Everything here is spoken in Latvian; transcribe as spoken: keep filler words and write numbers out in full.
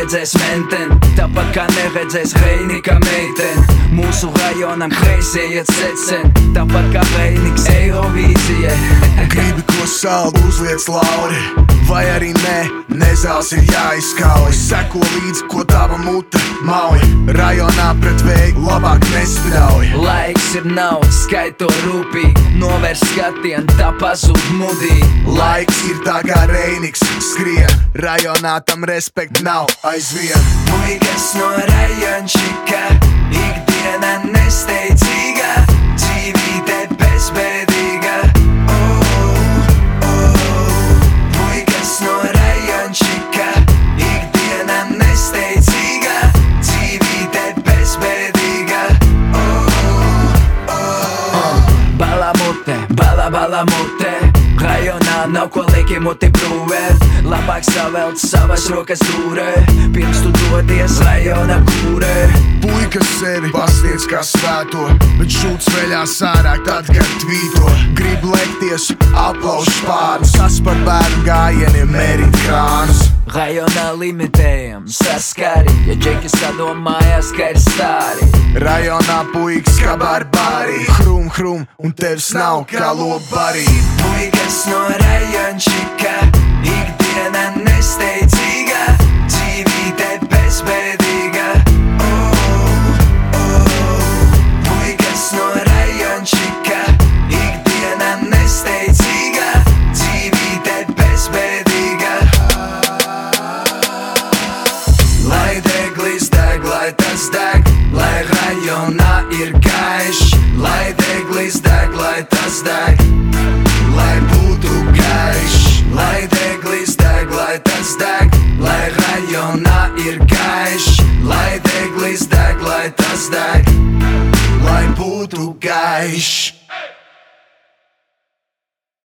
neredzēs menten, tāpat kā neredzēs Reinika meiten. Mūsu rajonam kreisie iet secen, tāpat kā Reiniks Eirovīzija. Gribi ko saldu, uzliec lauri, vai arī nē, nezāls ir jāizkauj. Seko līdzi, ko tava mute mauj, rajonā pret vēju labāk nespļauj. Laiks ir naudas, skaito rūpīgi, novērs skatien, tā pazūd mudī. Laiks ir tā kā Reiniks skrien, rajonā tam respekt nav aizvien. Puikas no rajončika, ikdiena nesteidzīga, dzīvīte bezbēdīga. Oh, oh, puikas no rajončika, ikdiena nesteidzīga, dzīvīte bezbēdīga. Oh, oh. Balamute, bala balamute, rajonā nav ko lieki muti brūvēt. Labāk savelt savas rokas dūrē, pirms tu dodies rajona kūrē. Puikas sevi pasniedz kā svēto, bet šūts veļās ārā tad, kad tvīto. Grib lekties, aplauž spārnus, kas par bērnu gājieniem mērīt krānus. Rajonā limitējam saskari, ja džekis sadomājās, ka ir stāri. Rajonā puikas kā barbāri, hrum hrum un tevs nav kā lobarī. Puikas no rajončika, ikdiena nesteidzīga, dzīvīte bezbēdīga. Oh, oh, puikas no rajončika, ikdiena nesteidzīga, dzīvīte bezbēdīga. Lai deglis deg, lai tas deg, lai rajonā ir gaišs. Lai deglis deg, lai tas deg, lai būtu gaišs.